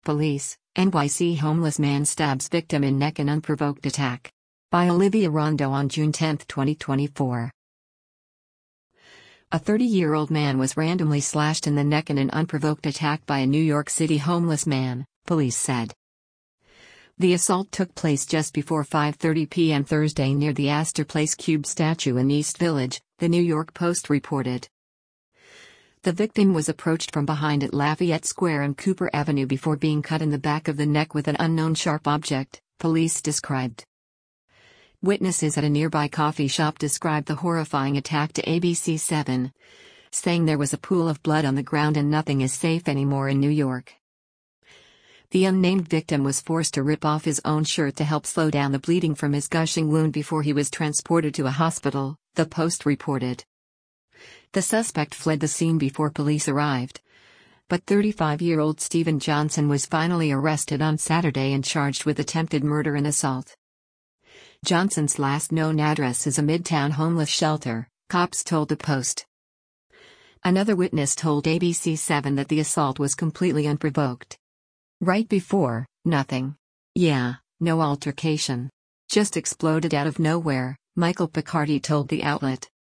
Police, NYC homeless man stabs victim in neck in unprovoked attack. By Olivia Rondo on June 10, 2024. A 30-year-old man was randomly slashed in the neck in an unprovoked attack by a New York City homeless man, police said. The assault took place just before 5:30 p.m. Thursday near the Astor Place Cube statue in East Village, the New York Post reported. The victim was approached from behind at Lafayette Square and Cooper Avenue before being cut in the back of the neck with an unknown sharp object, police described. Witnesses at a nearby coffee shop described the horrifying attack to ABC7, saying there was a pool of blood on the ground and nothing is safe anymore in New York. The unnamed victim was forced to rip off his own shirt to help slow down the bleeding from his gushing wound before he was transported to a hospital, the Post reported. The suspect fled the scene before police arrived. But 35-year-old Stephen Johnson was finally arrested on Saturday and charged with attempted murder and assault. Johnson's last known address is a Midtown homeless shelter, cops told the Post. Another witness told ABC7 that the assault was completely unprovoked. Right before, nothing. Yeah, no altercation. Just exploded out of nowhere, Michael Picardi told the outlet.